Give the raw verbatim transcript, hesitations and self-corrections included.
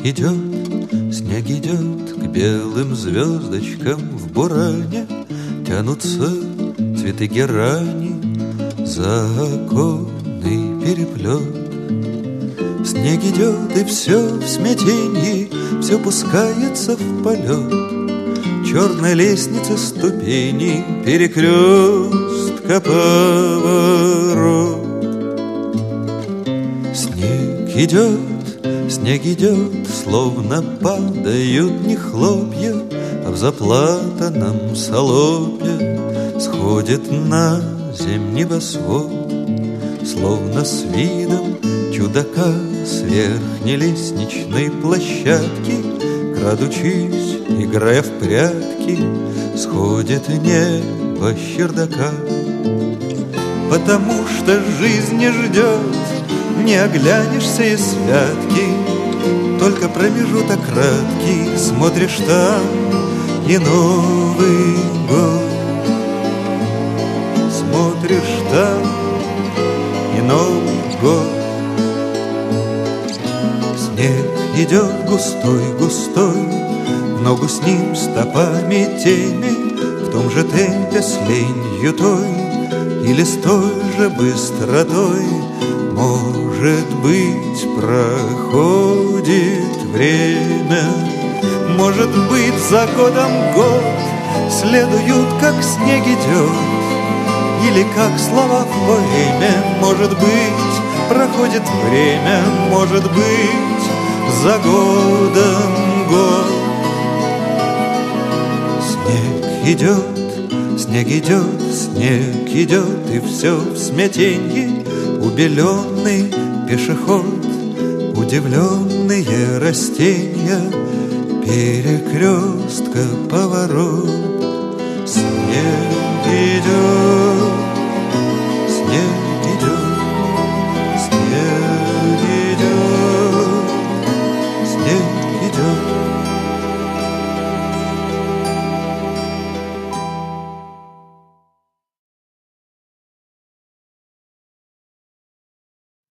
идет, снег идет к белым звездочкам в буране. Тянутся цветы герани за оконный переплет. Снег идет, и все в смятенье, все пускается в полет. Черной лестницы ступени, перекрестка поворот. Снег идет, снег идет, словно падают не хлопья, а в заплатанном соломе сходит на земь небосвод, словно с видом чудака с верхней лестничной площадки, крадучись, играя в прятки, сходит небо с чердака. Потому что жизнь не ждет, не оглянешься и святки, только промежуток краткий, смотришь там и Новый год. Смотришь там и Новый год. Снег идет густой, густой, в ногу с ним стопами теми, в том же темпе с ленью той или с той же быстротой. Может быть, проходит время, может быть, за годом год следуют, как снег идет, или как слова в поэме. Может быть, проходит время, может быть, за годом год. Снег идет, снег идет, снег идет, и все в смятенье. Убеленный пешеход, удивленные растения, перекрестка поворот.